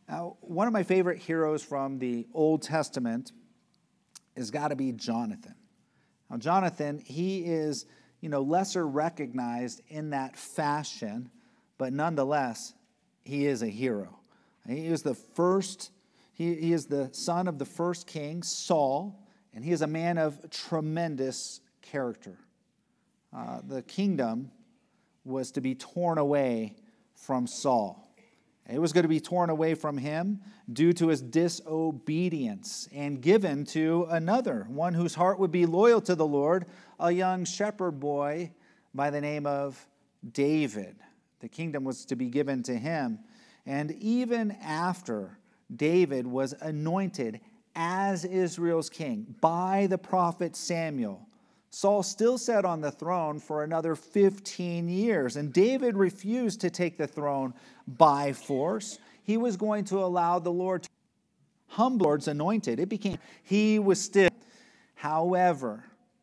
Now, one of my favorite heroes from the Old Testament has got to be Jonathan. Now, Jonathan, he is, lesser recognized in that fashion, but nonetheless, he is a hero. He is the first, he is the son of the first king, Saul, and he is a man of tremendous character. The kingdom was to be torn away from Saul. It was going to be torn away from him due to his disobedience and given to another, one whose heart would be loyal to the Lord, a young shepherd boy by the name of David. The kingdom was to be given to him. And even after David was anointed as Israel's king by the prophet Samuel, Saul still sat on the throne for another 15 years, and David refused to take the throne by force. He was going to allow the Lord to humble the Lord's anointed. He was still. However,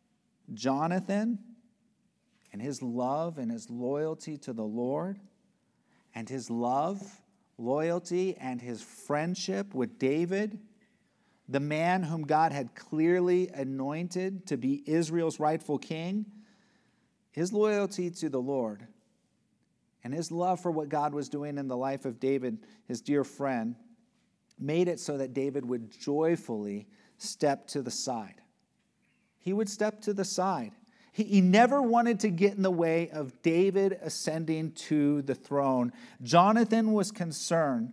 Jonathan and his love and his loyalty to the Lord and his love, loyalty, and his friendship with David, the man whom God had clearly anointed to be Israel's rightful king, his loyalty to the Lord and his love for what God was doing in the life of David, his dear friend, made it so that David would joyfully step to the side. He would step to the side. He never wanted to get in the way of David ascending to the throne. Jonathan was concerned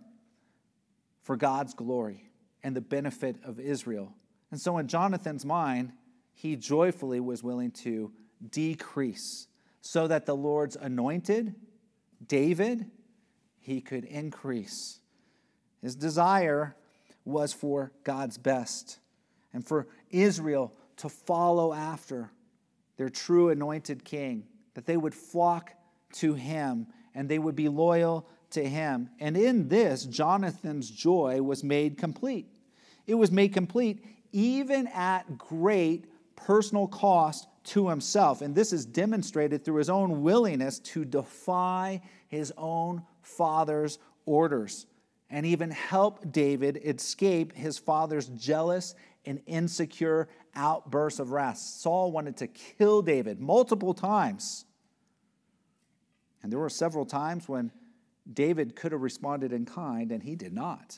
for God's glory and the benefit of Israel. And so in Jonathan's mind, he joyfully was willing to decrease so that the Lord's anointed, David, he could increase. His desire was for God's best and for Israel to follow after their true anointed king, that they would flock to him and they would be loyal to him. And in this, Jonathan's joy was made complete. It was made complete even at great personal cost to himself. And this is demonstrated through his own willingness to defy his own father's orders and even help David escape his father's jealous and insecure outbursts of wrath. Saul wanted to kill David multiple times. And there were several times when David could have responded in kind, and he did not.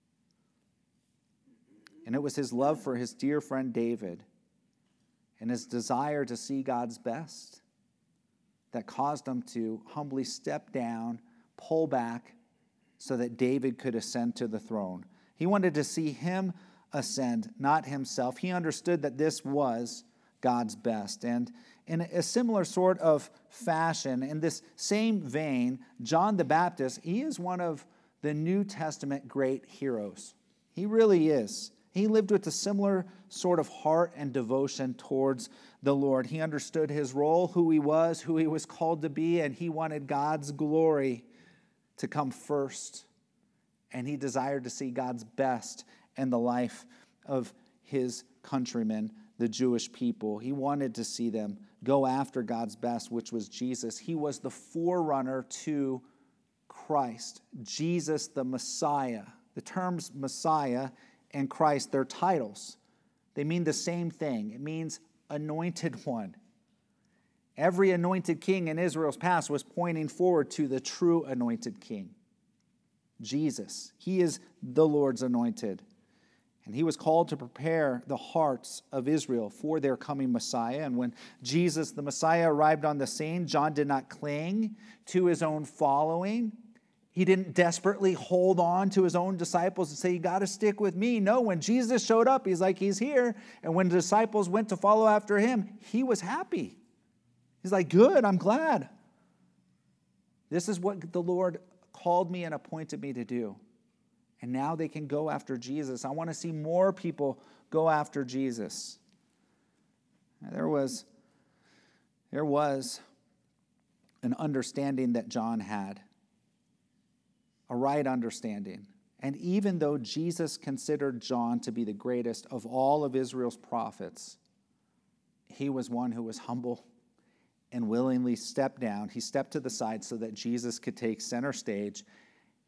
And it was his love for his dear friend David and his desire to see God's best that caused him to humbly step down, pull back, so that David could ascend to the throne. He wanted to see him ascend, not himself. He understood that this was God's best. And in a similar sort of fashion, in this same vein, John the Baptist, he is one of the New Testament great heroes. He really is. He lived with a similar sort of heart and devotion towards the Lord. He understood his role, who he was called to be, and he wanted God's glory to come first. And he desired to see God's best in the life of his countrymen, the Jewish people. He wanted to see them go after God's best, which was Jesus. He was the forerunner to Christ, Jesus the Messiah. The terms Messiah and Christ, they're titles. They mean the same thing. It means anointed one. Every anointed king in Israel's past was pointing forward to the true anointed king, Jesus. He is the Lord's anointed. And he was called to prepare the hearts of Israel for their coming Messiah. And when Jesus, the Messiah, arrived on the scene, John did not cling to his own following. He didn't desperately hold on to his own disciples and say, you got to stick with me. No, when Jesus showed up, he's like, he's here. And when the disciples went to follow after him, he was happy. He's like, good, I'm glad. This is what the Lord called me and appointed me to do. And now they can go after Jesus. I want to see more people go after Jesus. There was an understanding that John had, a right understanding. And even though Jesus considered John to be the greatest of all of Israel's prophets, he was one who was humble and willingly stepped down. He stepped to the side so that Jesus could take center stage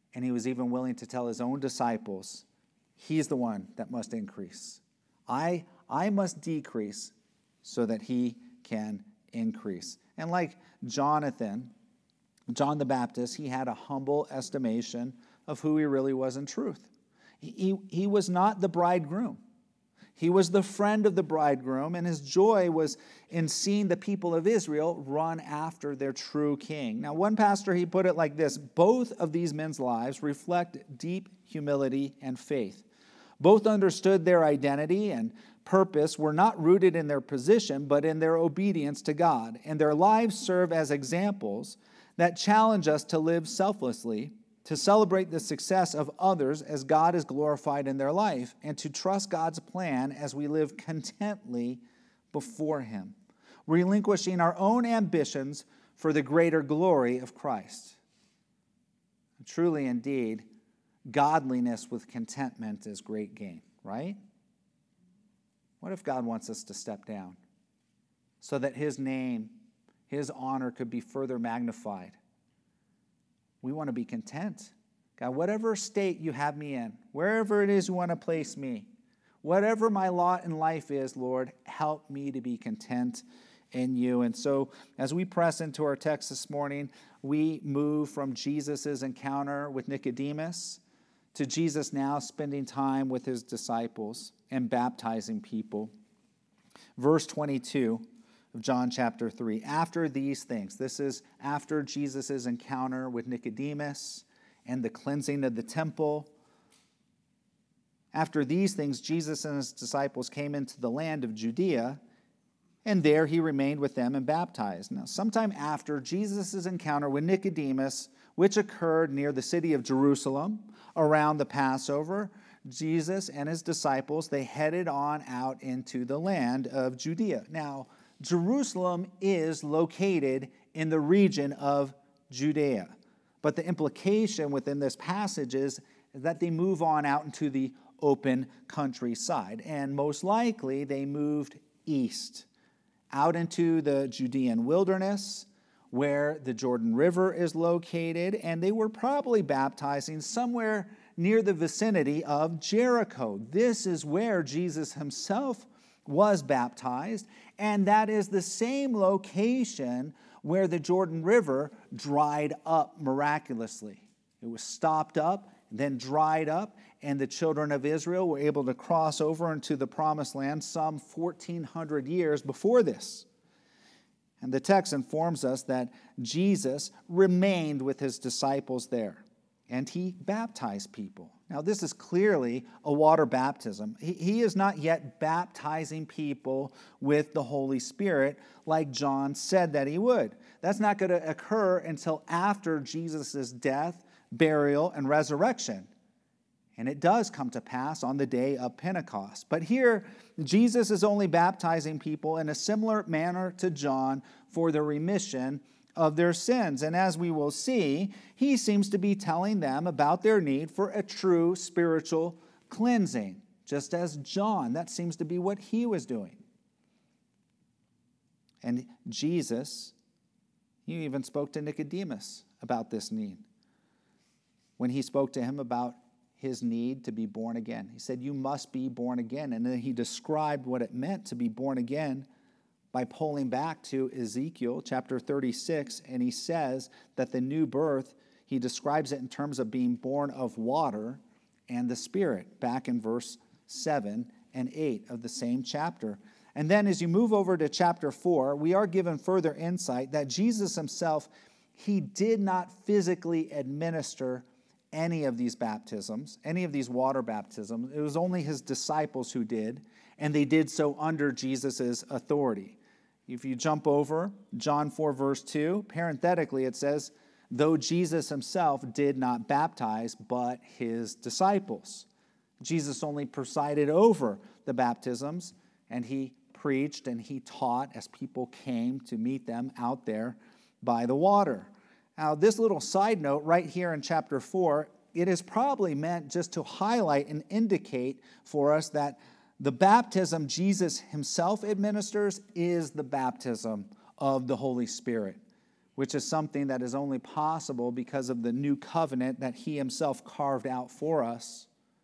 And he was even willing to tell his own disciples, he's the one that must increase. I must decrease so that he can increase. And like Jonathan, John the Baptist, he had a humble estimation of who he really was in truth. He was not the bridegroom. He was the friend of the bridegroom, and his joy was in seeing the people of Israel run after their true king. Now, one pastor, he put it like this: both of these men's lives reflect deep humility and faith. Both understood their identity and purpose were not rooted in their position, but in their obedience to God. And their lives serve as examples that challenge us to live selflessly, to celebrate the success of others as God is glorified in their life, and to trust God's plan as we live contently before him, relinquishing our own ambitions for the greater glory of Christ. Truly, indeed, godliness with contentment is great gain, right? What if God wants us to step down so that his name, his honor could be further magnified? We want to be content. God, whatever state you have me in, wherever it is you want to place me, whatever my lot in life is, Lord, help me to be content in you. And so as we press into our text this morning, we move from Jesus' encounter with Nicodemus to Jesus now spending time with his disciples and baptizing people. Verse 22 of John chapter 3. After these things, this is after Jesus' encounter with Nicodemus and the cleansing of the temple. After these things, Jesus and his disciples came into the land of Judea, and there he remained with them and baptized. Now, sometime after Jesus' encounter with Nicodemus, which occurred near the city of Jerusalem around the Passover, Jesus and his disciples, they headed on out into the land of Judea. Now, Jerusalem is located in the region of Judea. But the implication within this passage is that they move on out into the open countryside. And most likely they moved east, out into the Judean wilderness, where the Jordan River is located. And they were probably baptizing somewhere near the vicinity of Jericho. This is where Jesus himself was baptized, and that is the same location where the Jordan River dried up miraculously. It was stopped up, then dried up, and the children of Israel were able to cross over into the promised land some 1,400 years before this. And the text informs us that Jesus remained with his disciples there, and he baptized people. Now, this is clearly a water baptism. He is not yet baptizing people with the Holy Spirit like John said that he would. That's not going to occur until after Jesus' death, burial, and resurrection. And it does come to pass on the day of Pentecost. But here, Jesus is only baptizing people in a similar manner to John for the remission of their sins. And as we will see, he seems to be telling them about their need for a true spiritual cleansing, just as John, that seems to be what he was doing. And Jesus, he even spoke to Nicodemus about this need. When he spoke to him about his need to be born again, he said, you must be born again. And then he described what it meant to be born again by pulling back to Ezekiel chapter 36, and he says that the new birth, he describes it in terms of being born of water and the Spirit, back in verse 7 and 8 of the same chapter. And then as you move over to chapter 4, we are given further insight that Jesus himself, he did not physically administer any of these baptisms, any of these water baptisms. It was only his disciples who did, and they did so under Jesus' authority. If you jump over John 4, verse 2, parenthetically it says, though Jesus himself did not baptize, but his disciples. Jesus only presided over the baptisms, and he preached and he taught as people came to meet them out there by the water. Now, this little side note right here in chapter 4, it is probably meant just to highlight and indicate for us that the baptism Jesus himself administers is the baptism of the Holy Spirit, which is something that is only possible because of the new covenant that he himself carved out for us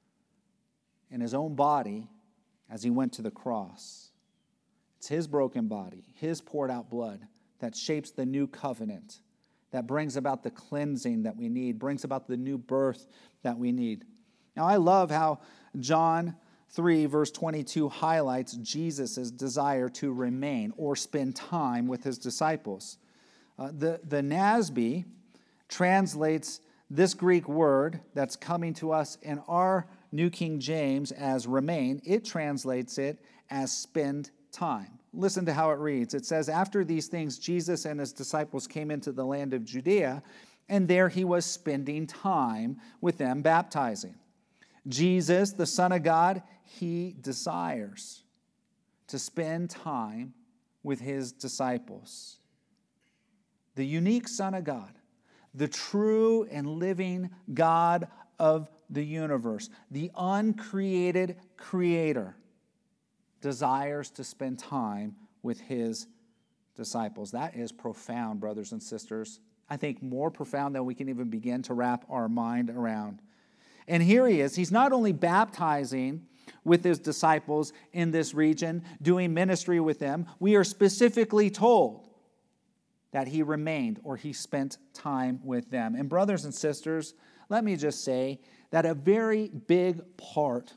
in his own body as he went to the cross. It's his broken body, his poured out blood that shapes the new covenant, that brings about the cleansing that we need, brings about the new birth that we need. Now, I love how John 3, verse 22 highlights Jesus' desire to remain or spend time with his disciples. The NASB translates this Greek word that's coming to us in our New King James as remain. It translates it as spend time. Listen to how it reads. It says, after these things, Jesus and his disciples came into the land of Judea, and there he was spending time with them, baptizing. Jesus, the Son of God, he desires to spend time with his disciples. The unique Son of God, the true and living God of the universe, the uncreated creator, desires to spend time with his disciples. That is profound, brothers and sisters. I think more profound than we can even begin to wrap our mind around. And here he is. He's not only baptizing with his disciples in this region, doing ministry with them. We are specifically told that he remained or he spent time with them. And brothers and sisters, let me just say that a very big part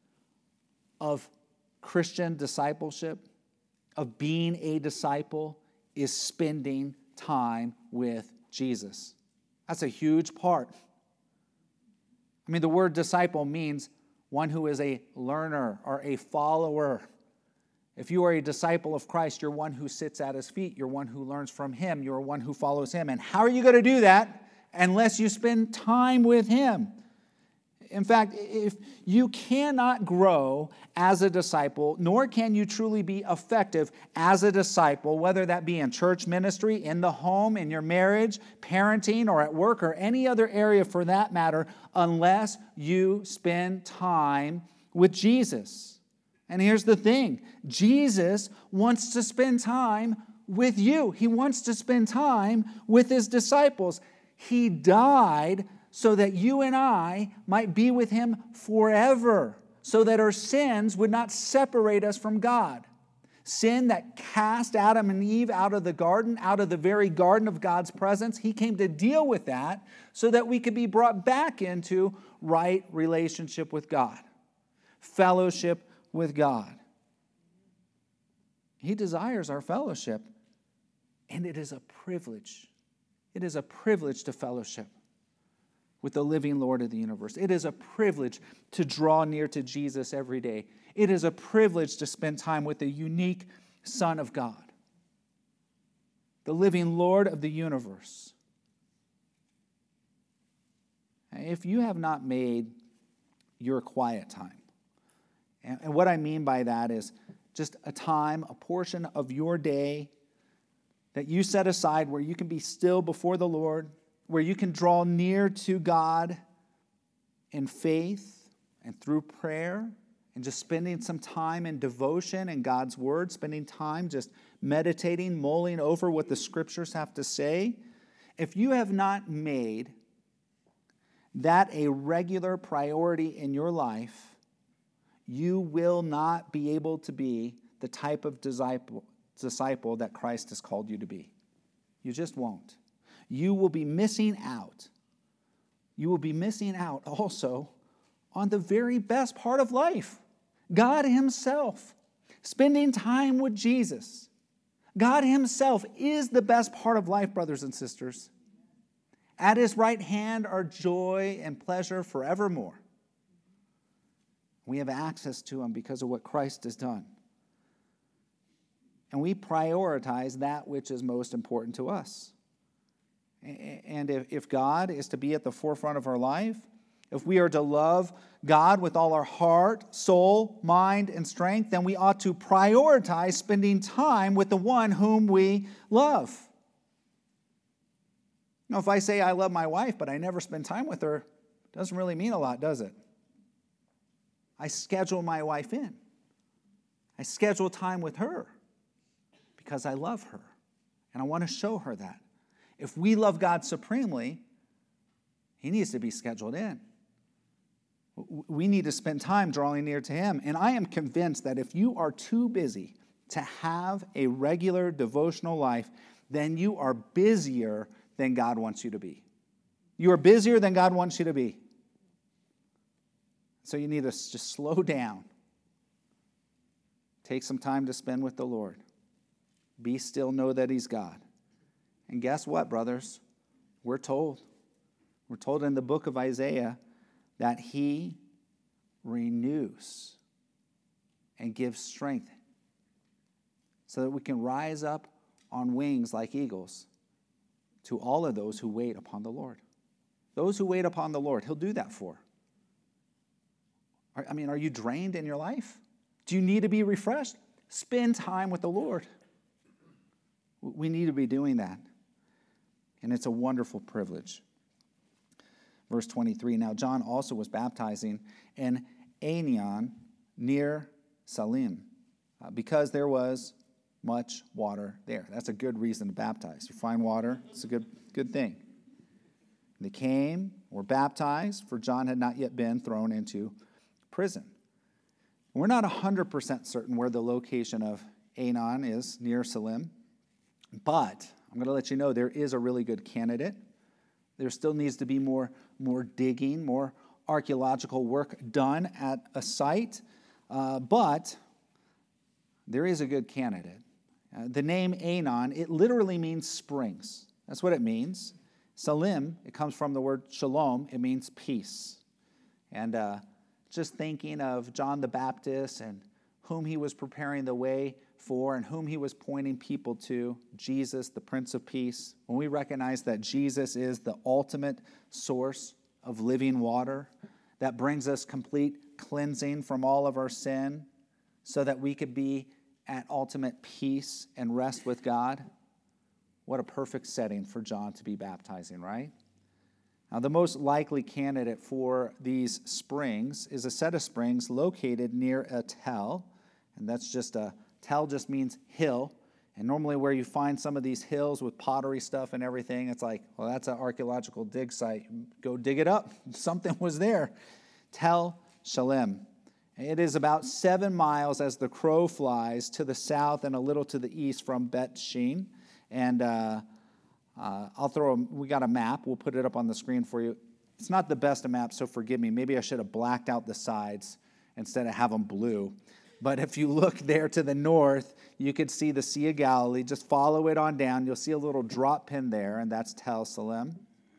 of Christian discipleship, of being a disciple, is spending time with Jesus. That's a huge part. I mean, the word disciple means one who is a learner or a follower. If you are a disciple of Christ, you're one who sits at his feet. You're one who learns from him. You're one who follows him. And how are you going to do that unless you spend time with him? In fact, if you cannot grow as a disciple, nor can you truly be effective as a disciple, whether that be in church ministry, in the home, in your marriage, parenting, or at work, or any other area for that matter, unless you spend time with Jesus. And here's the thing, Jesus wants to spend time with you. He wants to spend time with his disciples. He died so that you and I might be with him forever, so that our sins would not separate us from God. Sin that cast Adam and Eve out of the garden, out of the very garden of God's presence, he came to deal with that so that we could be brought back into right relationship with God, fellowship with God. He desires our fellowship, and it is a privilege. It is a privilege to fellowship with the living Lord of the universe. It is a privilege to draw near to Jesus every day. It is a privilege to spend time with the unique Son of God, the living Lord of the universe. If you have not made your quiet time, and what I mean by that is just a time, a portion of your day that you set aside where you can be still before the Lord, where you can draw near to God in faith and through prayer, and just spending some time in devotion and God's Word, spending time just meditating, mulling over what the Scriptures have to say. If you have not made that a regular priority in your life, you will not be able to be the type of disciple that Christ has called you to be. You just won't. You will be missing out. You will be missing out also on the very best part of life, God himself, spending time with Jesus. God himself is the best part of life, brothers and sisters. At his right hand are joy and pleasure forevermore. We have access to him because of what Christ has done. And we prioritize that which is most important to us. And if God is to be at the forefront of our life, if we are to love God with all our heart, soul, mind, and strength, then we ought to prioritize spending time with the one whom we love. Now, if I say I love my wife, but I never spend time with her, it doesn't really mean a lot, does it? I schedule my wife in. I schedule time with her because I love her, and I want to show her that. If we love God supremely, he needs to be scheduled in. We need to spend time drawing near to him. And I am convinced that if you are too busy to have a regular devotional life, then you are busier than God wants you to be. You are busier than God wants you to be. So you need to just slow down. Take some time to spend with the Lord. Be still, know that he's God. And guess what, brothers? We're told in the book of Isaiah that he renews and gives strength so that we can rise up on wings like eagles to all of those who wait upon the Lord. Those who wait upon the Lord, he'll do that for. Are you drained in your life? Do you need to be refreshed? Spend time with the Lord. We need to be doing that. And it's a wonderful privilege. Verse 23, now John also was baptizing in Aenon near Salim, because there was much water there. That's a good reason to baptize. You find water, it's a good thing. They came, were baptized, for John had not yet been thrown into prison. We're not 100% certain where the location of Aenon is near Salim, but I'm going to let you know there is a really good candidate. There still needs to be more digging, more archaeological work done at a site, but there is a good candidate. The name Aenon, it literally means springs. That's what it means. Salim, it comes from the word shalom. It means peace. And just thinking of John the Baptist and whom he was preparing the way for and whom he was pointing people to, Jesus, the Prince of Peace. When we recognize that Jesus is the ultimate source of living water that brings us complete cleansing from all of our sin so that we could be at ultimate peace and rest with God, what a perfect setting for John to be baptizing, right? Now, the most likely candidate for these springs is a set of springs located near a tell, and that's just tell just means hill, and normally where you find some of these hills with pottery stuff and everything, it's like, well, that's an archaeological dig site. Go dig it up. Something was there. Tel Shalem. It is about 7 miles as the crow flies to the south and a little to the east from Bet Shean. And we got a map. We'll put it up on the screen for you. It's not the best of maps, so forgive me. Maybe I should have blacked out the sides instead of have them blue. But if you look there to the north, you could see the Sea of Galilee. Just follow it on down. You'll see a little drop pin there, and that's Tel Salem.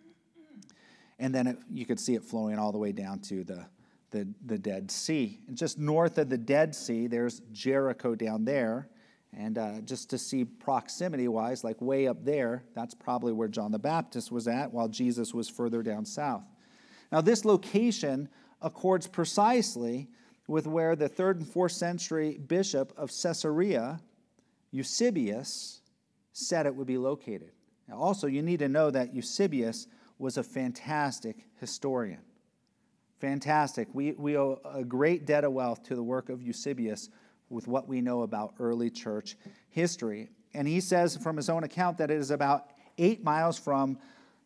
And then you could see it flowing all the way down to the Dead Sea. And just north of the Dead Sea, there's Jericho down there. And just to see proximity-wise, like way up there, that's probably where John the Baptist was at, while Jesus was further down south. Now, this location accords precisely with where the 3rd and 4th century bishop of Caesarea, Eusebius, said it would be located. Now, also, you need to know that Eusebius was a fantastic historian. Fantastic. We owe a great debt of wealth to the work of Eusebius with what we know about early church history. And he says from his own account that it is about 8 miles from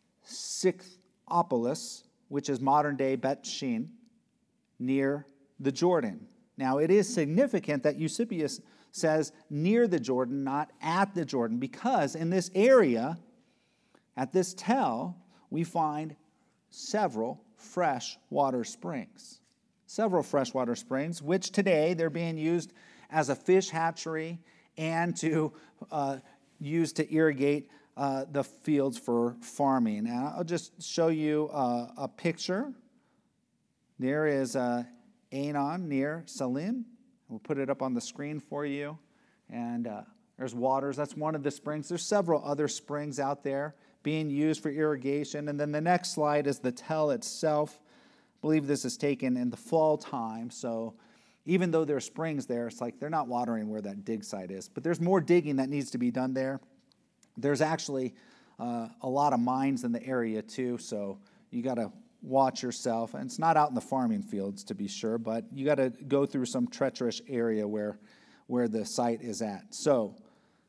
Scythopolis, which is modern-day Bet Shean, near the Jordan. Now, it is significant that Eusebius says near the Jordan, not at the Jordan, because in this area, at this tell, we find several freshwater springs. Several freshwater springs, which today they're being used as a fish hatchery and to use to irrigate the fields for farming. Now, I'll just show you a picture. There is Aenon near Salim. We'll put it up on the screen for you. And there's waters. That's one of the springs. There's several other springs out there being used for irrigation. And then the next slide is the tell itself. I believe this is taken in the fall time. So even though there are springs there, it's like they're not watering where that dig site is. But there's more digging that needs to be done there. There's actually a lot of mines in the area too. So you got to watch yourself. And it's not out in the farming fields, to be sure, but you got to go through some treacherous area where the site is at. So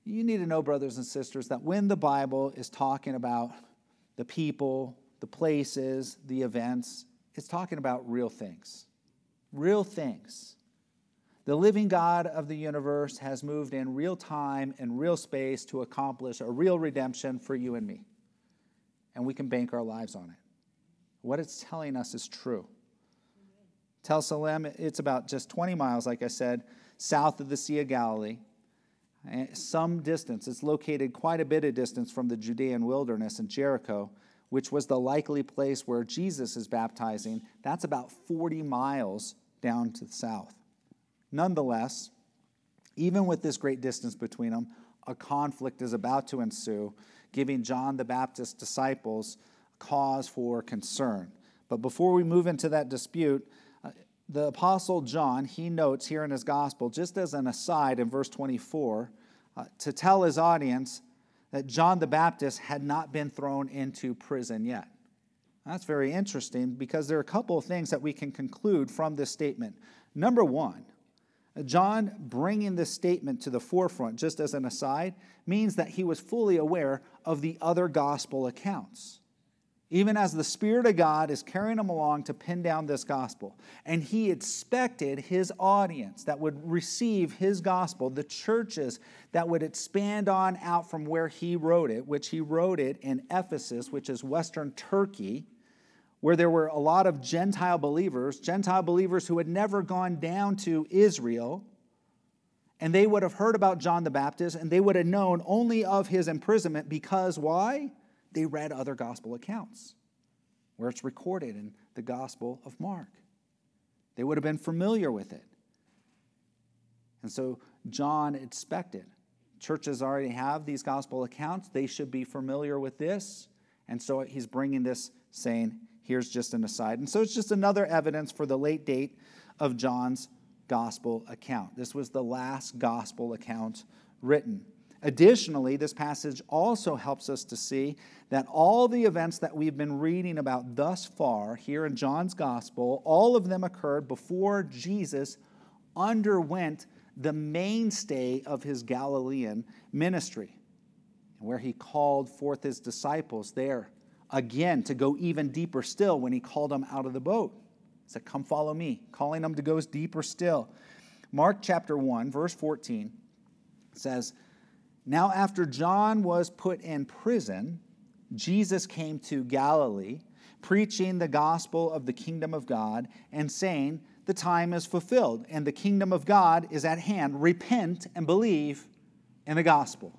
You need to know, brothers and sisters, that when the Bible is talking about the people, the places, the events, it's talking about real things. Real things. The living God of the universe has moved in real time and real space to accomplish a real redemption for you and me. And we can bank our lives on it. What it's telling us is true. Tel Salem, it's about just 20 miles, like I said, south of the Sea of Galilee. Some distance. It's located quite a bit of distance from the Judean wilderness in Jericho, which was the likely place where Jesus is baptizing. That's about 40 miles down to the south. Nonetheless, even with this great distance between them, a conflict is about to ensue, giving John the Baptist's disciples cause for concern. But before we move into that dispute, the Apostle John, he notes here in his gospel, just as an aside in verse 24, to tell his audience that John the Baptist had not been thrown into prison yet. That's very interesting because there are a couple of things that we can conclude from this statement. Number one, John bringing this statement to the forefront, just as an aside, means that he was fully aware of the other gospel accounts. Even as the Spirit of God is carrying him along to pin down this gospel. And he expected his audience that would receive his gospel, the churches that would expand on out from where he wrote it, which he wrote it in Ephesus, which is Western Turkey, where there were a lot of Gentile believers who had never gone down to Israel, and they would have heard about John the Baptist, and they would have known only of his imprisonment because, why? They read other gospel accounts, where it's recorded in the Gospel of Mark. They would have been familiar with it. And so John expected. Churches already have these gospel accounts. They should be familiar with this. And so he's bringing this, saying, here's just an aside. And so it's just another evidence for the late date of John's gospel account. This was the last gospel account written. Additionally, this passage also helps us to see that all the events that we've been reading about thus far here in John's gospel, all of them occurred before Jesus underwent the mainstay of his Galilean ministry, where he called forth his disciples there again to go even deeper still when he called them out of the boat. He said, "Come follow me," calling them to go deeper still. Mark chapter 1, verse 14 says, "Now after John was put in prison, Jesus came to Galilee, preaching the gospel of the kingdom of God and saying, 'The time is fulfilled and the kingdom of God is at hand. Repent and believe in the gospel.'"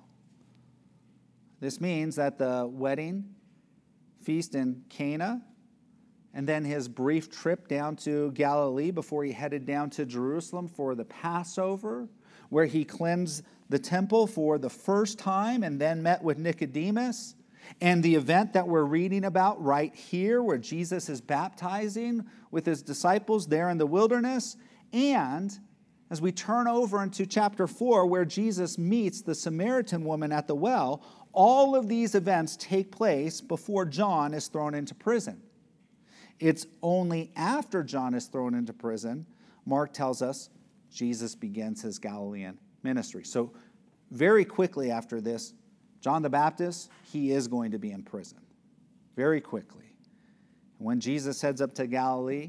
This means that the wedding feast in Cana and then his brief trip down to Galilee before he headed down to Jerusalem for the Passover, where he cleansed the temple for the first time and then met with Nicodemus, and the event that we're reading about right here where Jesus is baptizing with his disciples there in the wilderness, and as we turn over into chapter 4 where Jesus meets the Samaritan woman at the well, all of these events take place before John is thrown into prison. It's only after John is thrown into prison, Mark tells us, Jesus begins his Galilean ministry. So very quickly after this, John the Baptist, he is going to be in prison. Very quickly. When Jesus heads up to Galilee,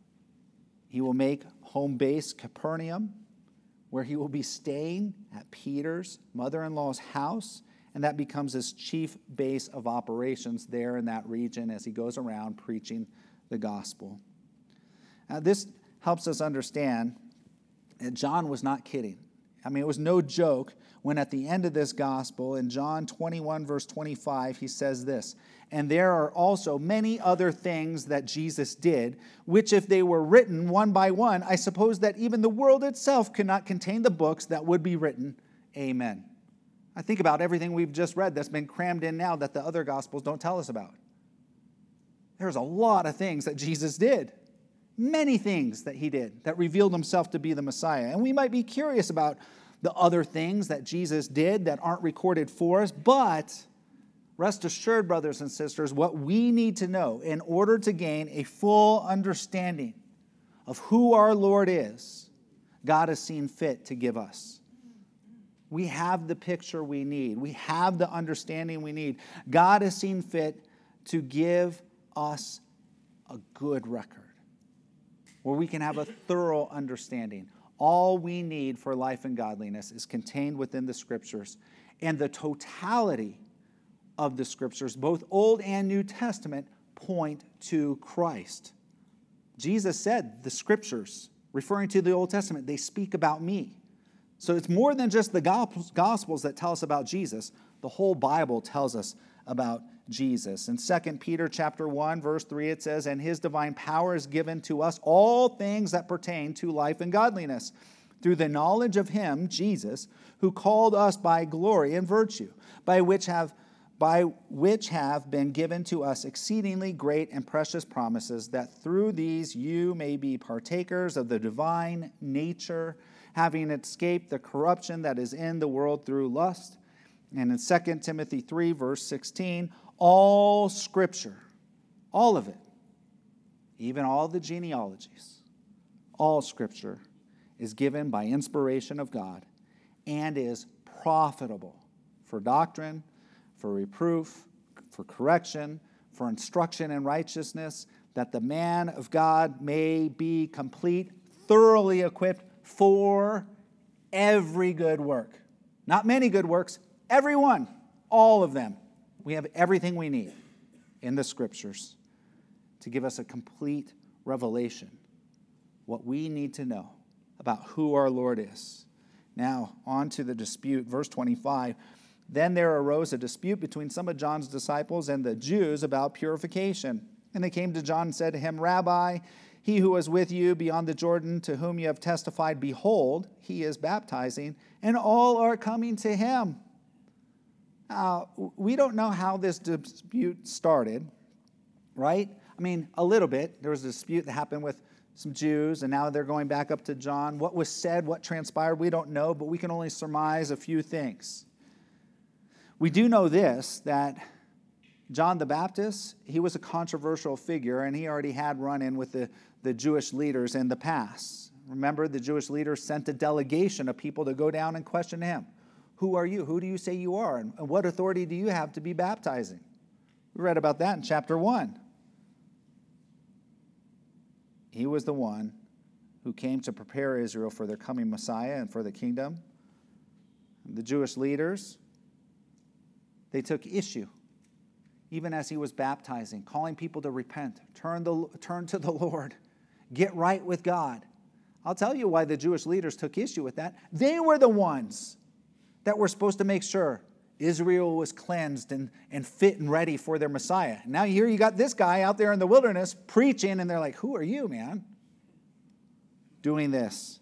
he will make home base Capernaum, where he will be staying at Peter's mother-in-law's house, and that becomes his chief base of operations there in that region as he goes around preaching the gospel. Now, this helps us understand that John was not kidding. I mean, it was no joke when at the end of this gospel, in John 21, verse 25, he says this, "And there are also many other things that Jesus did, which if they were written one by one, I suppose that even the world itself could not contain the books that would be written. Amen." I think about everything we've just read that's been crammed in now that the other gospels don't tell us about. There's a lot of things that Jesus did. Many things that he did that revealed himself to be the Messiah. And we might be curious about the other things that Jesus did that aren't recorded for us, but rest assured, brothers and sisters, what we need to know in order to gain a full understanding of who our Lord is, God has seen fit to give us. We have the picture we need. We have the understanding we need. God has seen fit to give us a good record where we can have a thorough understanding. All we need for life and godliness is contained within the Scriptures, and the totality of the Scriptures, both Old and New Testament, point to Christ. Jesus said the Scriptures, referring to the Old Testament, they speak about me. So it's more than just the Gospels that tell us about Jesus. The whole Bible tells us about Jesus. In 2 Peter chapter 1, verse 3, it says, "And his divine power is given to us all things that pertain to life and godliness, through the knowledge of him, Jesus, who called us by glory and virtue, by which have been given to us exceedingly great and precious promises, that through these you may be partakers of the divine nature, having escaped the corruption that is in the world through lust." And in 2 Timothy 3, verse 16, all Scripture, all of it, even all the genealogies, all Scripture is given by inspiration of God and is profitable for doctrine, for reproof, for correction, for instruction in righteousness, that the man of God may be complete, thoroughly equipped for every good work. Not many good works, every one, all of them. We have everything we need in the Scriptures to give us a complete revelation, what we need to know about who our Lord is. Now, on to the dispute, verse 25. "Then there arose a dispute between some of John's disciples and the Jews about purification. And they came to John and said to him, 'Rabbi, he who was with you beyond the Jordan, to whom you have testified, behold, he is baptizing, and all are coming to him.'" We don't know how this dispute started, right? I mean, a little bit. There was a dispute that happened with some Jews, and now they're going back up to John. What was said, what transpired, we don't know, but we can only surmise a few things. We do know this, that John the Baptist, he was a controversial figure, and he already had run-in with the Jewish leaders in the past. Remember, the Jewish leaders sent a delegation of people to go down and question him. "Who are you? Who do you say you are? And what authority do you have to be baptizing?" We read about that in chapter 1. He was the one who came to prepare Israel for their coming Messiah and for the kingdom. The Jewish leaders, they took issue, even as he was baptizing, calling people to repent, turn to the Lord, get right with God. I'll tell you why the Jewish leaders took issue with that. They were the ones that were supposed to make sure Israel was cleansed and fit and ready for their Messiah. Now here you got this guy out there in the wilderness preaching, and they're like, "Who are you, man?" Doing this.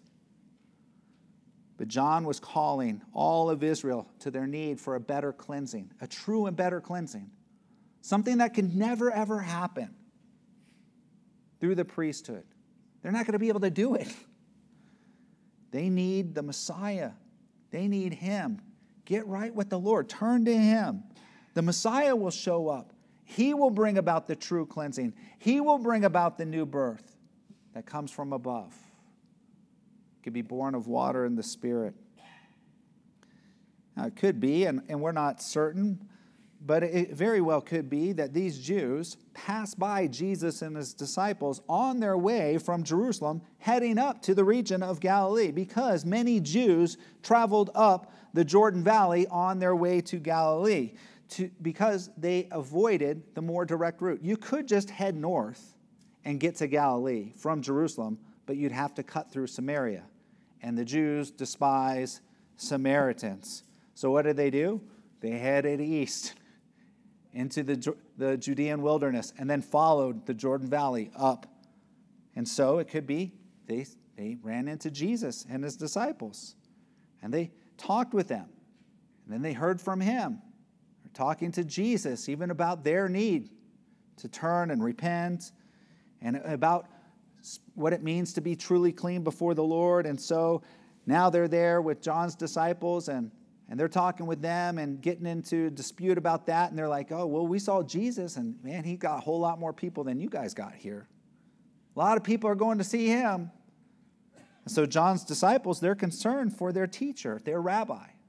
But John was calling all of Israel to their need for a better cleansing, a true and better cleansing. Something that can never, ever happen through the priesthood. They're not going to be able to do it. They need the Messiah. They need him. Get right with the Lord. Turn to him. The Messiah will show up. He will bring about the true cleansing. He will bring about the new birth that comes from above. It could be born of water and the Spirit. Now, it could be, and we're not certain, but it very well could be that these Jews passed by Jesus and his disciples on their way from Jerusalem, heading up to the region of Galilee, because many Jews traveled up the Jordan Valley on their way to Galilee, because they avoided the more direct route. You could just head north and get to Galilee from Jerusalem, but you'd have to cut through Samaria. And the Jews despise Samaritans. So what did? They headed east into the Judean wilderness and then followed the Jordan Valley up. And so it could be they ran into Jesus and his disciples, and they talked with them. And then they heard from him. They're talking to Jesus even about their need to turn and repent and about what it means to be truly clean before the Lord. And so now they're there with John's disciples, and they're talking with them and getting into a dispute about that. And they're like, "Oh, well, we saw Jesus, and man, he got a whole lot more people than you guys got here. A lot of people are going to see him." And so John's disciples, they're concerned for their teacher, their rabbi.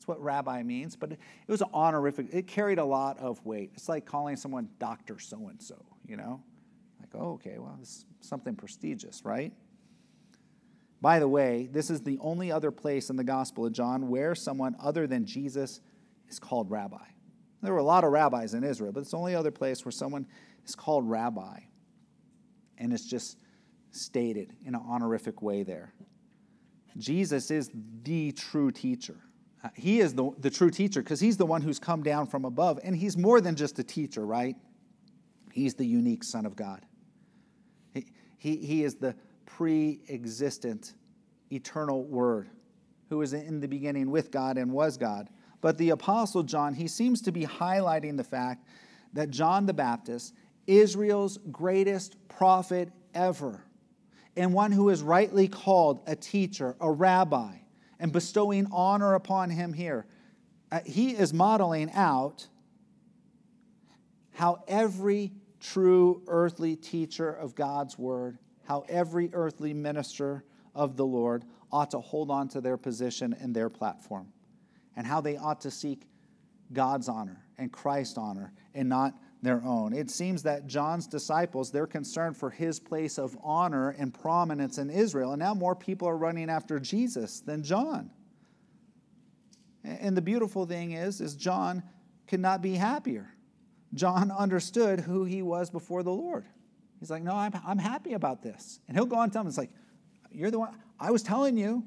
That's what rabbi means, but it was an honorific. It carried a lot of weight. It's like calling someone Dr. So-and-so, Like, oh, okay, well, this is something prestigious, right? By the way, this is the only other place in the Gospel of John where someone other than Jesus is called rabbi. There were a lot of rabbis in Israel, but it's the only other place where someone is called rabbi. And it's just stated in an honorific way there. Jesus is the true teacher. He is the true teacher because he's the one who's come down from above. And he's more than just a teacher, right? He's the unique Son of God. He is the pre-existent, eternal Word who was in the beginning with God and was God. But the Apostle John, he seems to be highlighting the fact that John the Baptist, Israel's greatest prophet ever, and one who is rightly called a teacher, a rabbi, and bestowing honor upon him here, he is modeling out how every true earthly teacher of God's word, how every earthly minister of the Lord ought to hold on to their position and their platform, and how they ought to seek God's honor and Christ's honor and not their own. It seems that John's disciples, they're concerned for his place of honor and prominence in Israel, and now more people are running after Jesus than John. And the beautiful thing is John could not be happier. John understood who he was before the Lord. He's like, no, I'm happy about this. And he'll go on and tell him, it's like, you're the one, I was telling you.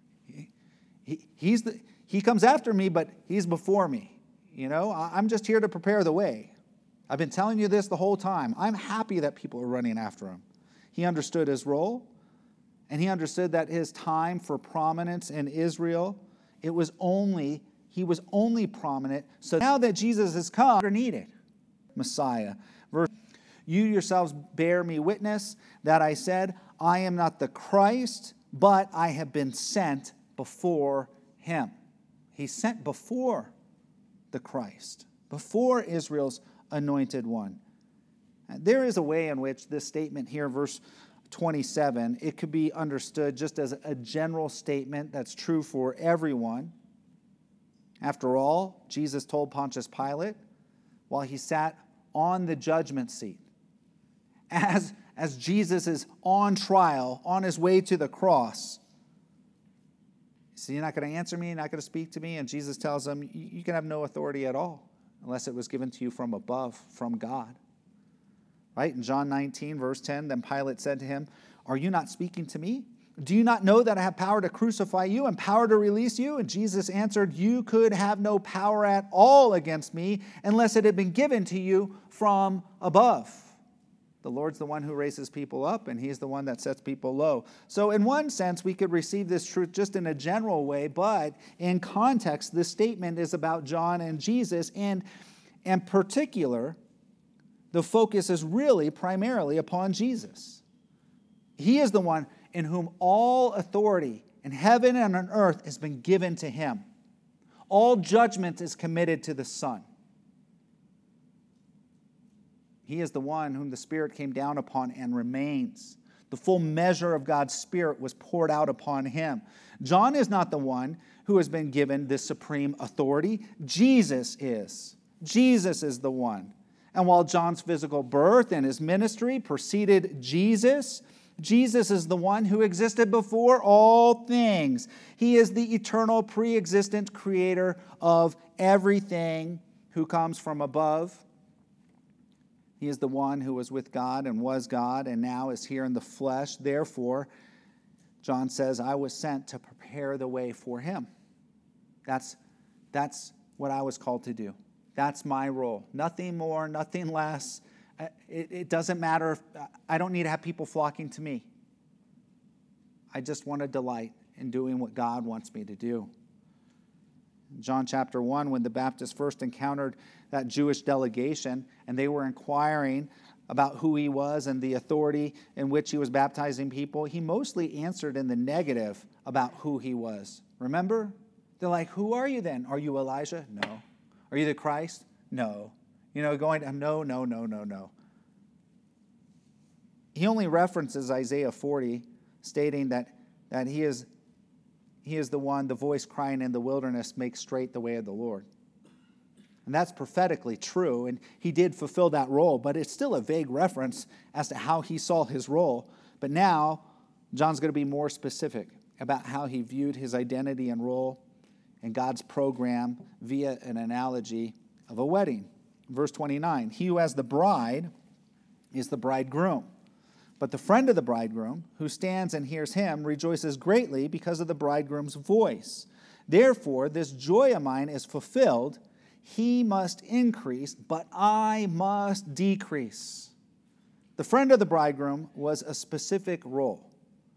He comes after me, but he's before me. I'm just here to prepare the way. I've been telling you this the whole time. I'm happy that people are running after him. He understood his role, and he understood that his time for prominence in Israel, he was only prominent. So now that Jesus has come, they're needed. Messiah. Verse, you yourselves bear me witness that I said, I am not the Christ, but I have been sent before him. He's sent before the Christ, before Israel's anointed one. There is a way in which this statement here, verse 27, it could be understood just as a general statement that's true for everyone. After all, Jesus told Pontius Pilate while he sat on the judgment seat, as Jesus is on trial, on his way to the cross, so you're not going to answer me, you're not going to speak to me, and Jesus tells him, you can have no authority at all unless it was given to you from above, from God. Right? In John 19, verse 10, then Pilate said to him, are you not speaking to me? Do you not know that I have power to crucify you and power to release you? And Jesus answered, you could have no power at all against me unless it had been given to you from above. The Lord's the one who raises people up, and he's the one that sets people low. So in one sense, we could receive this truth just in a general way, but in context, this statement is about John and Jesus, and in particular, the focus is really primarily upon Jesus. He is the one in whom all authority in heaven and on earth has been given to him. All judgment is committed to the Son. He is the one whom the Spirit came down upon and remains. The full measure of God's Spirit was poured out upon him. John is not the one who has been given this supreme authority. Jesus is. Jesus is the one. And while John's physical birth and his ministry preceded Jesus, Jesus is the one who existed before all things. He is the eternal, pre-existent creator of everything, who comes from above. He is the one who was with God and was God and now is here in the flesh. Therefore, John says, I was sent to prepare the way for him. That's what I was called to do. That's my role. Nothing more, nothing less. It doesn't matter if I don't need to have people flocking to me. I just want to delight in doing what God wants me to do. In John chapter 1, when the Baptists first encountered that Jewish delegation and they were inquiring about who he was and the authority in which he was baptizing people, he mostly answered in the negative about who he was. Remember? They're like, who are you then? Are you Elijah? No. Are you the Christ? No. No. He only references Isaiah 40, stating that he is he is the one, the voice crying in the wilderness, make straight the way of the Lord. And that's prophetically true, and he did fulfill that role, but it's still a vague reference as to how he saw his role. But now, John's going to be more specific about how he viewed his identity and role in God's program via an analogy of a wedding. Verse 29, he who has the bride is the bridegroom. But the friend of the bridegroom, who stands and hears him, rejoices greatly because of the bridegroom's voice. Therefore, this joy of mine is fulfilled. He must increase, but I must decrease. The friend of the bridegroom was a specific role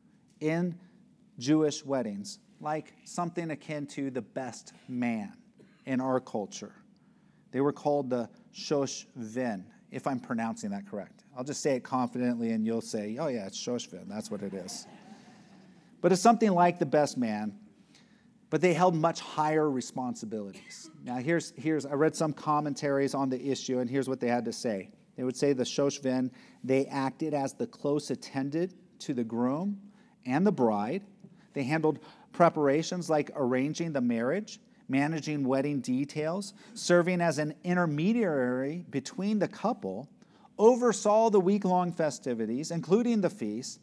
in Jewish weddings, like something akin to the best man in our culture. They were called the shoshvin, if I'm pronouncing that correct. I'll just say it confidently and you'll say, oh yeah, it's shoshvin, that's what it is. But it's something like the best man, but they held much higher responsibilities. Now here's I read some commentaries on the issue, and here's what they had to say. They would say the shoshvin, they acted as the close attendant to the groom and the bride. They handled preparations like arranging the marriage, managing wedding details, serving as an intermediary between the couple, oversaw the week-long festivities, including the feast.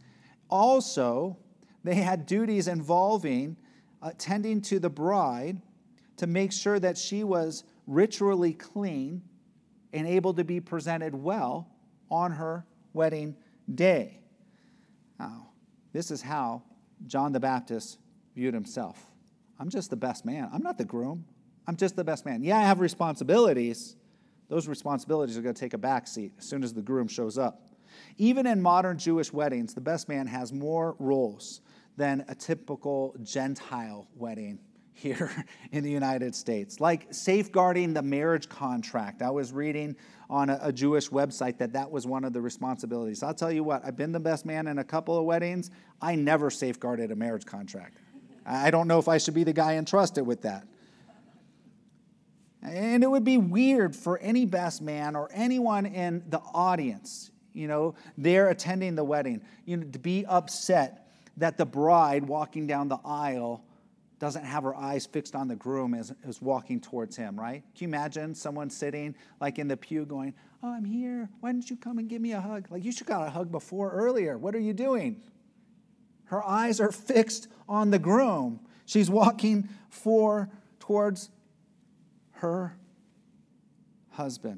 Also, they had duties involving attending to the bride to make sure that she was ritually clean and able to be presented well on her wedding day. Now, this is how John the Baptist viewed himself. I'm just the best man. I'm not the groom. I'm just the best man. Yeah, I have responsibilities. Those responsibilities are going to take a back seat as soon as the groom shows up. Even in modern Jewish weddings, the best man has more roles than a typical Gentile wedding here in the United States, like safeguarding the marriage contract. I was reading on a Jewish website that was one of the responsibilities. I'll tell you what, I've been the best man in a couple of weddings. I never safeguarded a marriage contract. I don't know if I should be the guy entrusted with that. And it would be weird for any best man or anyone in the audience, there attending the wedding, to be upset that the bride walking down the aisle doesn't have her eyes fixed on the groom as walking towards him, right? Can you imagine someone sitting like in the pew going, oh, I'm here. Why didn't you come and give me a hug? Like, you should have got a hug earlier. What are you doing? Her eyes are fixed on the groom. She's walking towards her husband.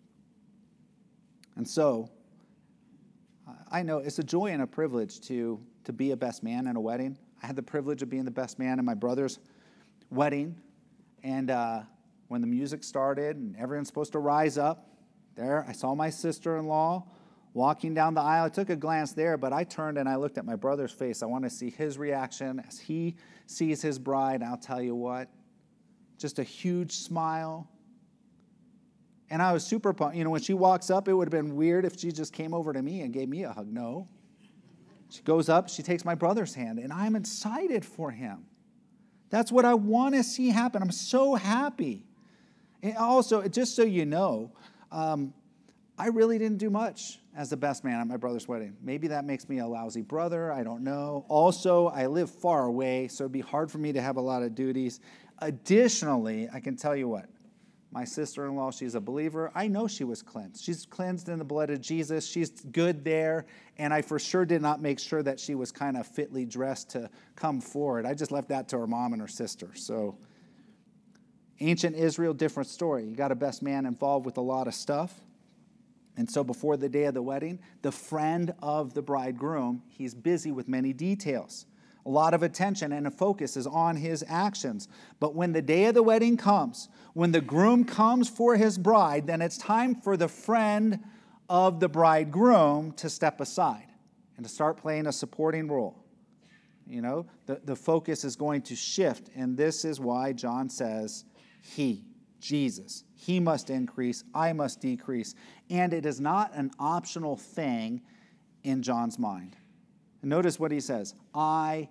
And so, I know it's a joy and a privilege to be a best man in a wedding. I had the privilege of being the best man in my brother's wedding. And when the music started and everyone's supposed to rise up, there I saw my sister-in-law walking down the aisle. I took a glance there, but I turned and I looked at my brother's face. I want to see his reaction as he sees his bride. I'll tell you what, just a huge smile. And I was super pumped. When she walks up, it would have been weird if she just came over to me and gave me a hug. No. She goes up, she takes my brother's hand, and I'm excited for him. That's what I want to see happen. I'm so happy. And also, just so you know, I really didn't do much as the best man at my brother's wedding. Maybe that makes me a lousy brother. I don't know. Also, I live far away, so it'd be hard for me to have a lot of duties. Additionally, I can tell you what. My sister-in-law, she's a believer. I know she was cleansed. She's cleansed in the blood of Jesus. She's good there. And I for sure did not make sure that she was kind of fitly dressed to come forward. I just left that to her mom and her sister. So ancient Israel, different story. You got a best man involved with a lot of stuff. And so before the day of the wedding, the friend of the bridegroom, he's busy with many details. A lot of attention and a focus is on his actions. But when the day of the wedding comes, when the groom comes for his bride, then it's time for the friend of the bridegroom to step aside and to start playing a supporting role. The focus is going to shift. And this is why John says, Jesus, he must increase, I must decrease. And it is not an optional thing in John's mind. Notice what he says, I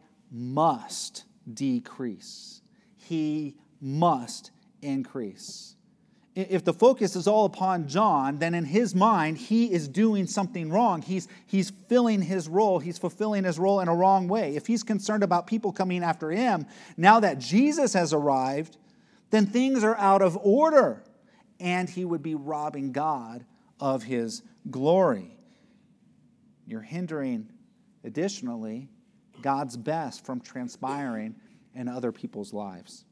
must decrease. He must increase. If the focus is all upon John, then in his mind, he is doing something wrong. He's filling his role. He's fulfilling his role in a wrong way. If he's concerned about people coming after him, now that Jesus has arrived, then things are out of order. And he would be robbing God of his glory. You're hindering, additionally, God's best from transpiring in other people's lives.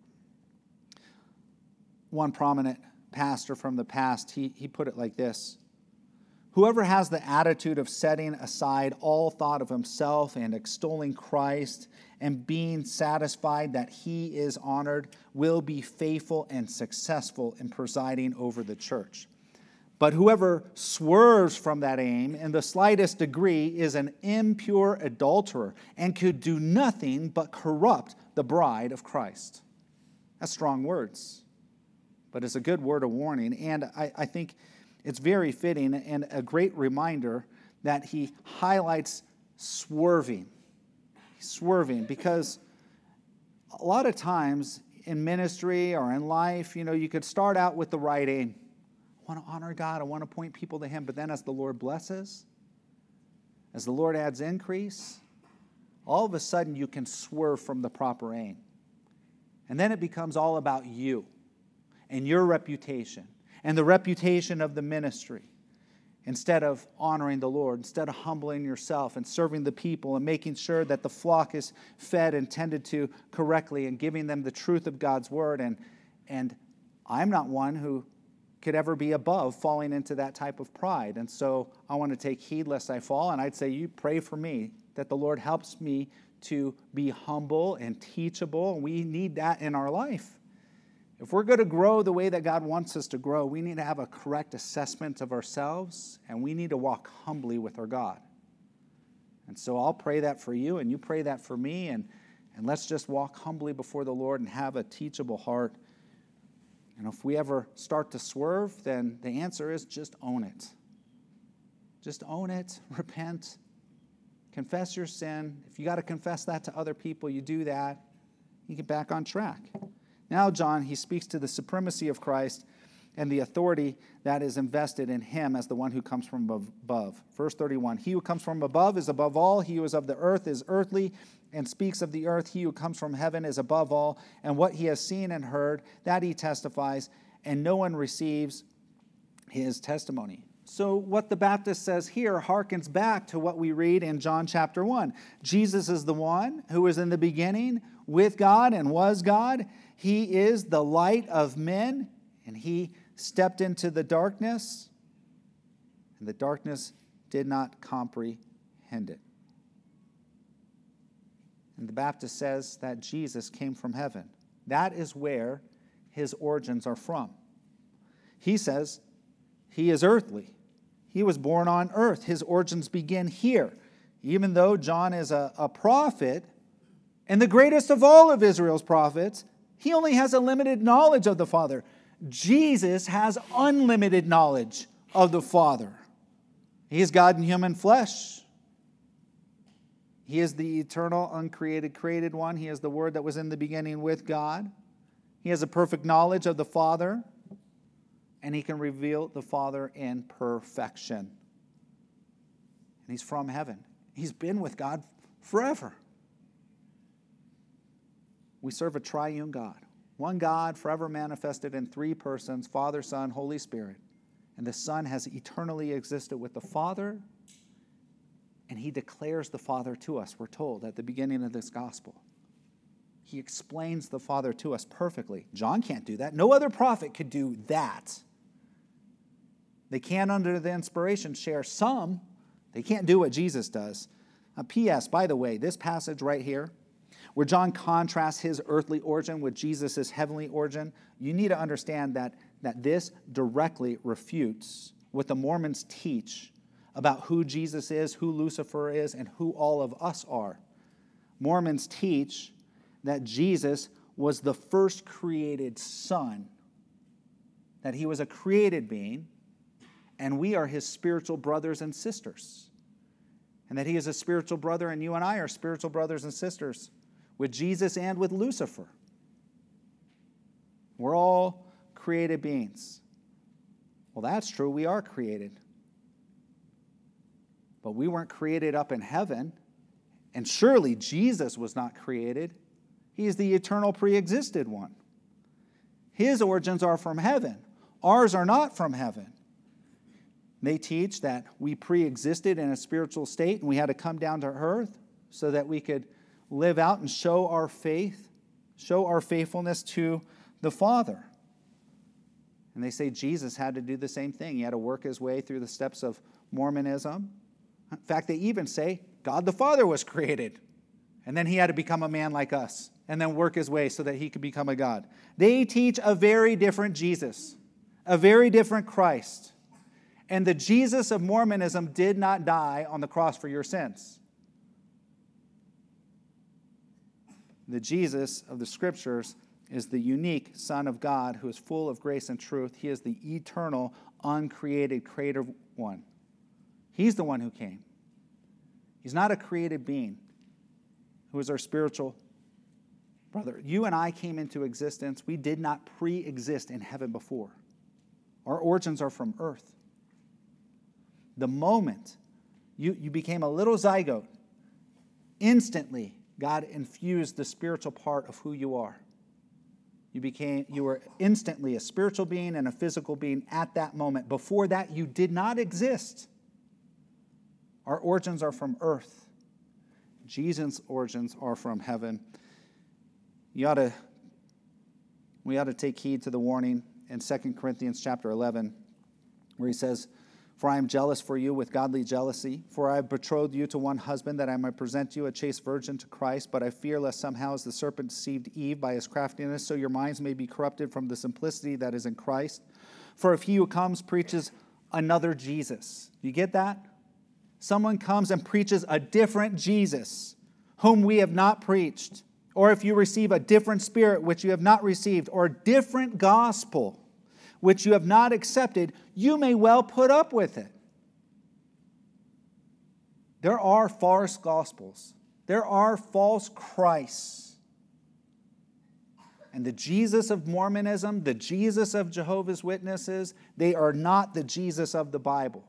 One prominent pastor from the past, he put it like this: whoever has the attitude of setting aside all thought of himself and extolling Christ and being satisfied that he is honored will be faithful and successful in presiding over the church. But whoever swerves from that aim in the slightest degree is an impure adulterer and could do nothing but corrupt the bride of Christ. That's strong words, but it's a good word of warning. And I think it's very fitting and a great reminder that he highlights swerving. Swerving, because a lot of times in ministry or in life, you could start out with the right aim. I want to honor God. I want to point people to him. But then as the Lord blesses, as the Lord adds increase, all of a sudden you can swerve from the proper aim. And then it becomes all about you and your reputation and the reputation of the ministry, instead of honoring the Lord, instead of humbling yourself and serving the people and making sure that the flock is fed and tended to correctly and giving them the truth of God's word. And I'm not one who could ever be above falling into that type of pride. And so I want to take heed lest I fall. And I'd say you pray for me that the Lord helps me to be humble and teachable. And we need that in our life. If we're going to grow the way that God wants us to grow, we need to have a correct assessment of ourselves, and we need to walk humbly with our God. And so I'll pray that for you, and you pray that for me, and let's just walk humbly before the Lord and have a teachable heart. And if we ever start to swerve, then the answer is just own it. Just own it, repent, confess your sin. If you got to confess that to other people, you do that, you get back on track. Now, John, he speaks to the supremacy of Christ and the authority that is invested in him as the one who comes from above. Verse 31, he who comes from above is above all. He who is of the earth is earthly and speaks of the earth. He who comes from heaven is above all. And what he has seen and heard, that he testifies, and no one receives his testimony. So what the Baptist says here harkens back to what we read in John chapter 1. Jesus is the one who was in the beginning with God and was God. He is the light of men, and he stepped into the darkness, and the darkness did not comprehend it. And the Baptist says that Jesus came from heaven. That is where his origins are from. He says he is earthly. He was born on earth. His origins begin here. Even though John is a prophet, and the greatest of all of Israel's prophets, he only has a limited knowledge of the Father. Jesus has unlimited knowledge of the Father. He is God in human flesh. He is the eternal, uncreated, created one. He is the Word that was in the beginning with God. He has a perfect knowledge of the Father, and he can reveal the Father in perfection. And he's from heaven. He's been with God forever. We serve a triune God. One God forever manifested in three persons, Father, Son, Holy Spirit. And the Son has eternally existed with the Father, and he declares the Father to us, we're told, at the beginning of this gospel. He explains the Father to us perfectly. John can't do that. No other prophet could do that. They can, under the inspiration, share some. They can't do what Jesus does. P.S., by the way, this passage right here, where John contrasts his earthly origin with Jesus' heavenly origin, you need to understand that this directly refutes what the Mormons teach about who Jesus is, who Lucifer is, and who all of us are. Mormons teach that Jesus was the first created Son, that he was a created being, and we are his spiritual brothers and sisters, and that he is a spiritual brother, and you and I are spiritual brothers and sisters with Jesus and with Lucifer. We're all created beings. Well, that's true. We are created. But we weren't created up in heaven. And surely Jesus was not created. He is the eternal pre-existed one. His origins are from heaven. Ours are not from heaven. They teach that we pre-existed in a spiritual state and we had to come down to earth so that we could live out and show our faith, show our faithfulness to the Father. And they say Jesus had to do the same thing. He had to work his way through the steps of Mormonism. In fact, they even say God the Father was created. And then he had to become a man like us and then work his way so that he could become a God. They teach a very different Jesus, a very different Christ. And the Jesus of Mormonism did not die on the cross for your sins. The Jesus of the Scriptures is the unique Son of God who is full of grace and truth. He is the eternal, uncreated, creator one. He's the one who came. He's not a created being who is our spiritual brother. You and I came into existence. We did not pre-exist in heaven before. Our origins are from earth. The moment you became a little zygote, instantly God infused the spiritual part of who you are. You were instantly a spiritual being and a physical being at that moment. Before that, you did not exist. Our origins are from earth. Jesus' origins are from heaven. We ought to take heed to the warning in 2 Corinthians chapter 11, where he says, "For I am jealous for you with godly jealousy, for I have betrothed you to one husband, that I might present you a chaste virgin to Christ. But I fear lest somehow as the serpent deceived Eve by his craftiness, so your minds may be corrupted from the simplicity that is in Christ. For if he who comes preaches another Jesus." You get that? Someone comes and preaches a different Jesus, whom we have not preached. Or if you receive a different spirit which you have not received, or a different gospel which you have not accepted, you may well put up with it. There are false gospels. There are false Christs. And the Jesus of Mormonism, the Jesus of Jehovah's Witnesses, they are not the Jesus of the Bible.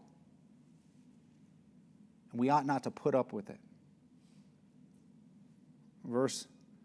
And we ought not to put up with it. Verse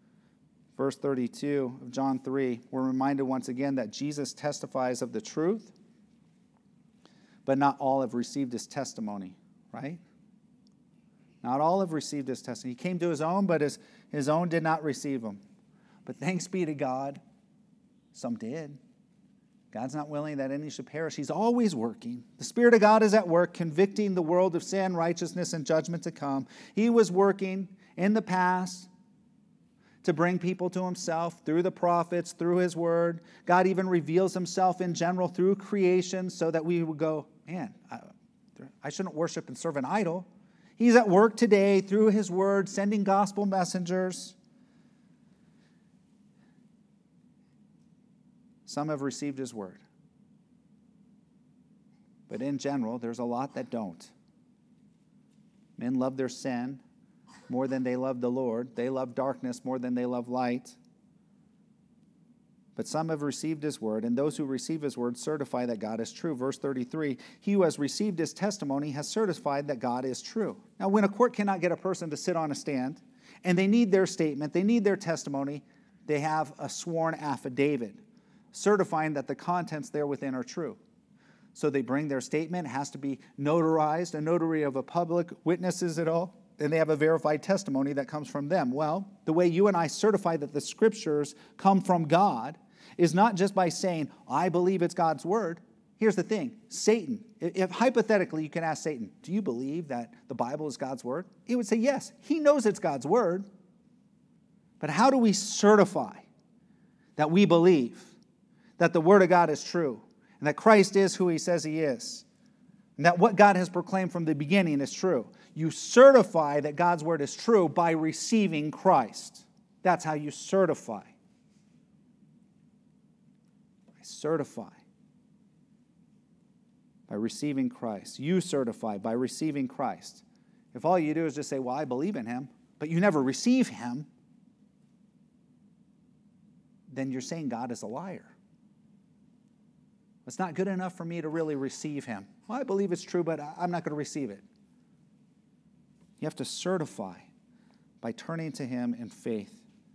32 of John 3, we're reminded once again that Jesus testifies of the truth, but not all have received his testimony, right? Not all have received his testimony. He came to his own, but his own did not receive him. But thanks be to God, some did. God's not willing that any should perish. He's always working. The Spirit of God is at work, convicting the world of sin, righteousness, and judgment to come. He was working in the past to bring people to himself through the prophets, through his word. God even reveals himself in general through creation so that we would go, man, I shouldn't worship and serve an idol. He's at work today through his word, sending gospel messengers. Some have received his word. But in general, there's a lot that don't. Men love their sin more than they love the Lord. They love darkness more than they love light. But some have received his word, and those who receive his word certify that God is true. Verse 33, he who has received his testimony has certified that God is true. Now, when a court cannot get a person to sit on a stand, and they need their statement, they need their testimony, they have a sworn affidavit certifying that the contents there within are true. So they bring their statement, it has to be notarized, a notary of a public witnesses it all, and they have a verified testimony that comes from them. Well, the way you and I certify that the scriptures come from God is not just by saying, I believe it's God's word. Here's the thing, Satan, if hypothetically you can ask Satan, do you believe that the Bible is God's word? He would say yes. He knows it's God's word. But how do we certify that we believe that the word of God is true and that Christ is who he says he is and that what God has proclaimed from the beginning is true? You certify that God's word is true by receiving Christ. That's how you certify. I certify by receiving Christ. You certify by receiving Christ. If all you do is just say, well, I believe in him, but you never receive him, then you're saying God is a liar. It's not good enough for me to really receive him. Well, I believe it's true, but I'm not going to receive it. You have to certify by turning to him in faith.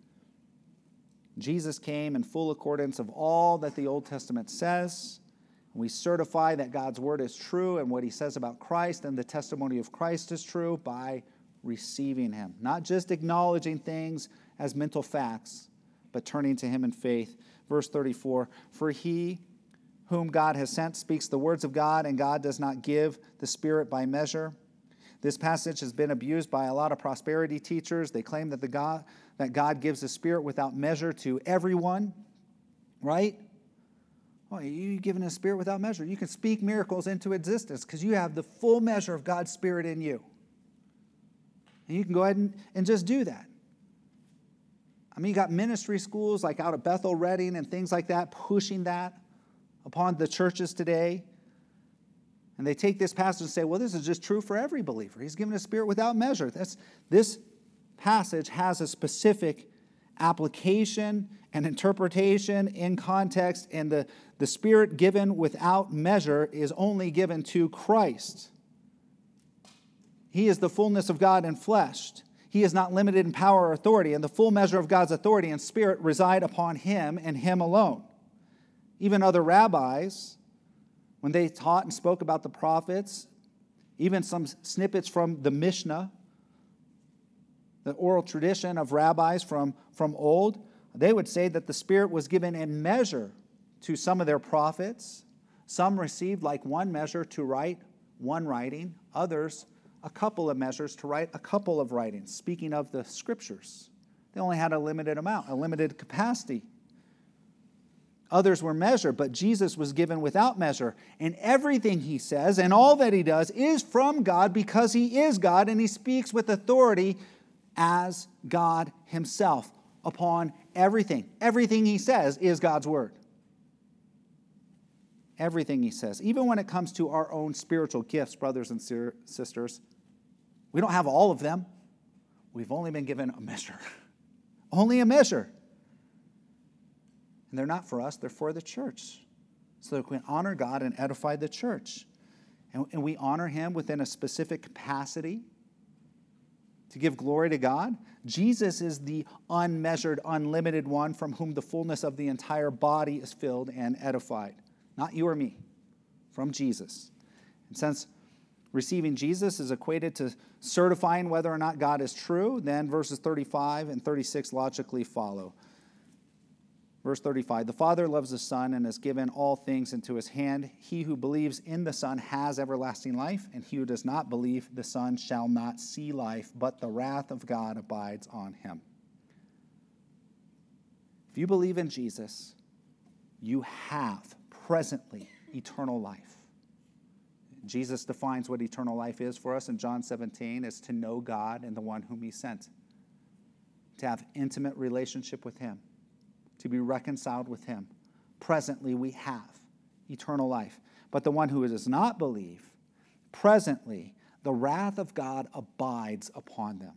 Jesus came in full accordance of all that the Old Testament says. We certify that God's word is true and what he says about Christ and the testimony of Christ is true by receiving him. Not just acknowledging things as mental facts, but turning to him in faith. Verse 34, for he whom God has sent speaks the words of God, and God does not give the Spirit by measure. This passage has been abused by a lot of prosperity teachers. They claim that God gives the Spirit without measure to everyone, right? Well, you're given a Spirit without measure. You can speak miracles into existence because you have the full measure of God's Spirit in you. And you can go ahead and just do that. I mean, you got ministry schools like out of Bethel, Redding, and things like that, pushing that upon the churches today. And they take this passage and say, well, this is just true for every believer. He's given a Spirit without measure. This passage has a specific application and interpretation in context, and the Spirit given without measure is only given to Christ. He is the fullness of God in flesh. He is not limited in power or authority, and the full measure of God's authority and Spirit reside upon him and him alone. Even other rabbis, when they taught and spoke about the prophets, even some snippets from the Mishnah, the oral tradition of rabbis from old, they would say that the Spirit was given in measure to some of their prophets. Some received like one measure to write one writing, others a couple of measures to write a couple of writings. Speaking of the Scriptures, they only had a limited amount, a limited capacity. Others were measured, but Jesus was given without measure. And everything he says and all that he does is from God because he is God, and he speaks with authority as God himself upon everything. Everything he says is God's word. Everything he says. Even when it comes to our own spiritual gifts, brothers and sisters, we don't have all of them. We've only been given a measure. Only a measure. And they're not for us, they're for the church. So that we can honor God and edify the church. And we honor him within a specific capacity to give glory to God. Jesus is the unmeasured, unlimited one from whom the fullness of the entire body is filled and edified. Not you or me, from Jesus. And since receiving Jesus is equated to certifying whether or not God is true, then verses 35 and 36 logically follow. Verse 35, the Father loves the Son and has given all things into his hand. He who believes in the Son has everlasting life, and he who does not believe the Son shall not see life, but the wrath of God abides on him. If you believe in Jesus, you have presently eternal life. Jesus defines what eternal life is for us in John 17 as to know God and the one whom he sent, to have intimate relationship with him, to be reconciled with him. Presently we have eternal life. But the one who does not believe, presently the wrath of God abides upon them.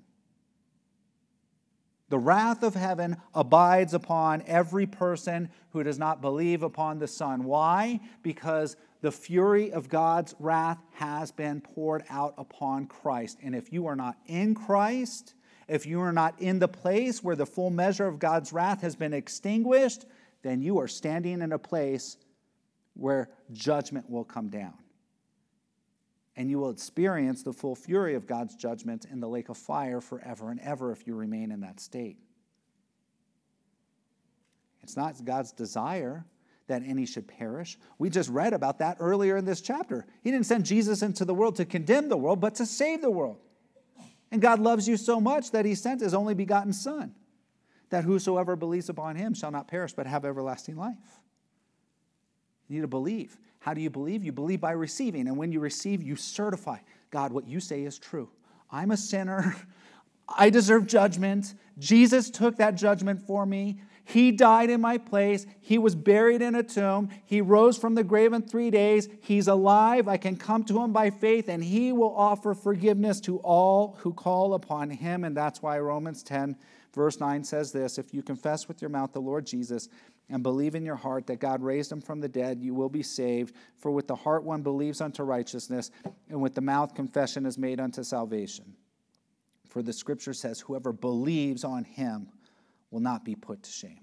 The wrath of heaven abides upon every person who does not believe upon the Son. Why? Because the fury of God's wrath has been poured out upon Christ. And if you are not in Christ, if you are not in the place where the full measure of God's wrath has been extinguished, then you are standing in a place where judgment will come down. And you will experience the full fury of God's judgment in the lake of fire forever and ever if you remain in that state. It's not God's desire that any should perish. We just read about that earlier in this chapter. He didn't send Jesus into the world to condemn the world, but to save the world. And God loves you so much that he sent his only begotten Son, that whosoever believes upon him shall not perish but have everlasting life. You need to believe. How do you believe? You believe by receiving. And when you receive, you certify, God, what you say is true. I'm a sinner. I deserve judgment. Jesus took that judgment for me. He died in my place. He was buried in a tomb. He rose from the grave in 3 days. He's alive. I can come to him by faith, and he will offer forgiveness to all who call upon him. And that's why Romans 10, verse 9 says this: if you confess with your mouth the Lord Jesus and believe in your heart that God raised him from the dead, you will be saved. For with the heart one believes unto righteousness, and with the mouth confession is made unto salvation. For the scripture says, whoever believes on him will not be put to shame.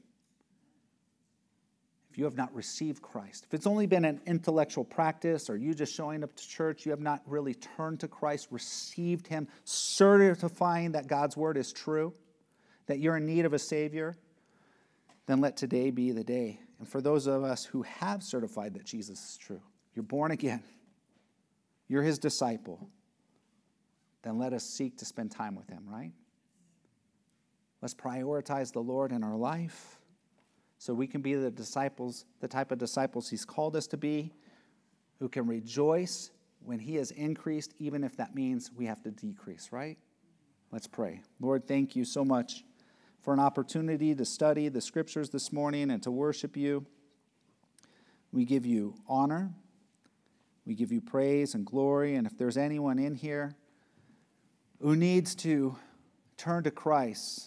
If you have not received Christ, if it's only been an intellectual practice or you just showing up to church, you have not really turned to Christ, received him, certifying that God's word is true, that you're in need of a Savior, then let today be the day. And for those of us who have certified that Jesus is true, you're born again, you're his disciple, then let us seek to spend time with him, right? Let's prioritize the Lord in our life so we can be the disciples, the type of disciples he's called us to be, who can rejoice when he has increased, even if that means we have to decrease, right? Let's pray. Lord, thank you so much for an opportunity to study the scriptures this morning and to worship you. We give you honor. We give you praise and glory. And if there's anyone in here who needs to turn to Christ,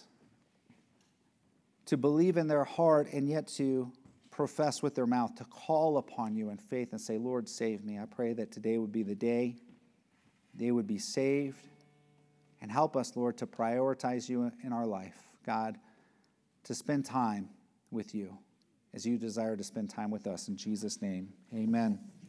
to believe in their heart and yet to profess with their mouth, to call upon you in faith and say, Lord, save me. I pray that today would be the day they would be saved. And help us, Lord, to prioritize you in our life, God, to spend time with you as you desire to spend time with us. In Jesus' name, amen.